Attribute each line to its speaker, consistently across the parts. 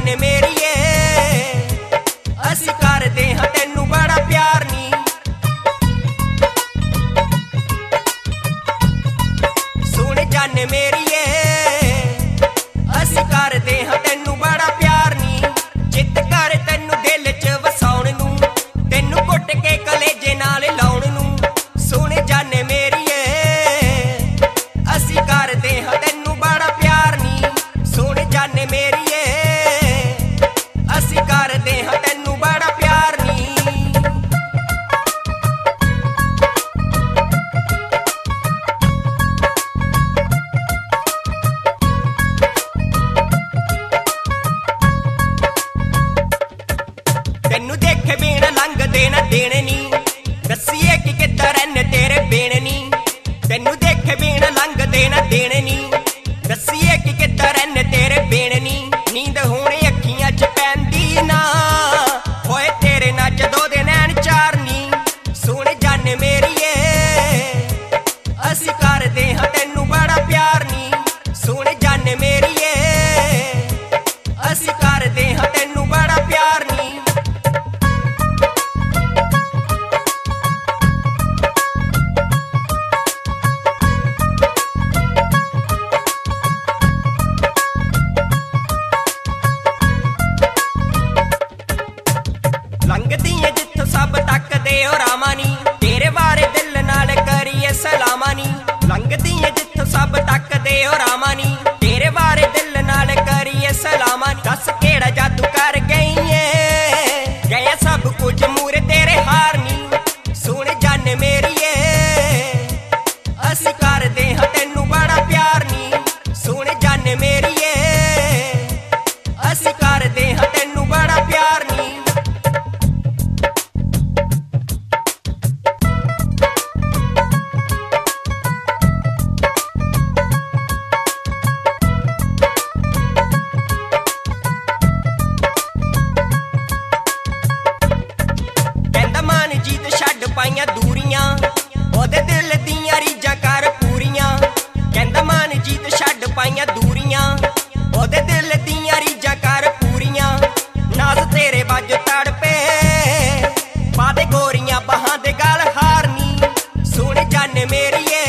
Speaker 1: जाने मेरिए असी करदे हां तैनू बड़ा प्यार नी। सुन जाने मेरिए असी करदे हां तैनू बड़ा प्यार नी। जित कर तैनू दिल च वसाउण नू तैनू घुट के कलेजे नाल लाउण नू। सुन जाने मेरिए असी करदे हां तैनू बड़ा प्यार नी। सुन जाने मेरिए असी करदे हां तैनू बड़ा प्यार नी। तैनू देखे बिना लंघदे ना देने नी दस्सिए कि किद्दां रैहने तेरे बेण नी। तैनू देखे बिना लंघदे ना देने नी दस्सिए कि किद्दां रैहने तेरे बेण नी। नींद हुण अखियां च पैंदी ना होए तेरे ना जदों दे नैन चार नी। सुन जाने मेरिए असी करदे हां तैनू बड़ा प्यार नी। सुन जाने मेरिए असी करदे हां तैनू बड़ा प्यार नी। लंघदियां जित्थों सब तकदे ओ रामा नी तेरे बारे दिल नाल करिए सलामा नी। लंघदियां जित्थों सब तकदे ओ रामा नी तेरे बारे दिल नाल करिए सलामा नी। दस केड़ा जादू कर गई है गया सब कुछ मूरे तेरे हार नी। सुन जाने मेरिए असी करदे हां तैनू बड़ा प्यार नी। सुन जाने मेरिए असी करदे हां तैनू बड़ा प्यार नी। जीत छड्ड पाइयां दूरियां ओदे दिल दियां रीझां कर पूरियां। कहंदा मान जीत छड्ड पाइयां दूरियां ओदे दिल दियां रीझां कर पूरियां। नाज तेरे वज तड़पे पादे गोरियां बहां दे गल हारनी। सुन जाने मेरिए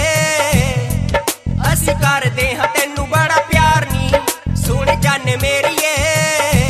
Speaker 1: असी करदे हां तैनू बड़ा प्यार नी। सुन जाने मेरिए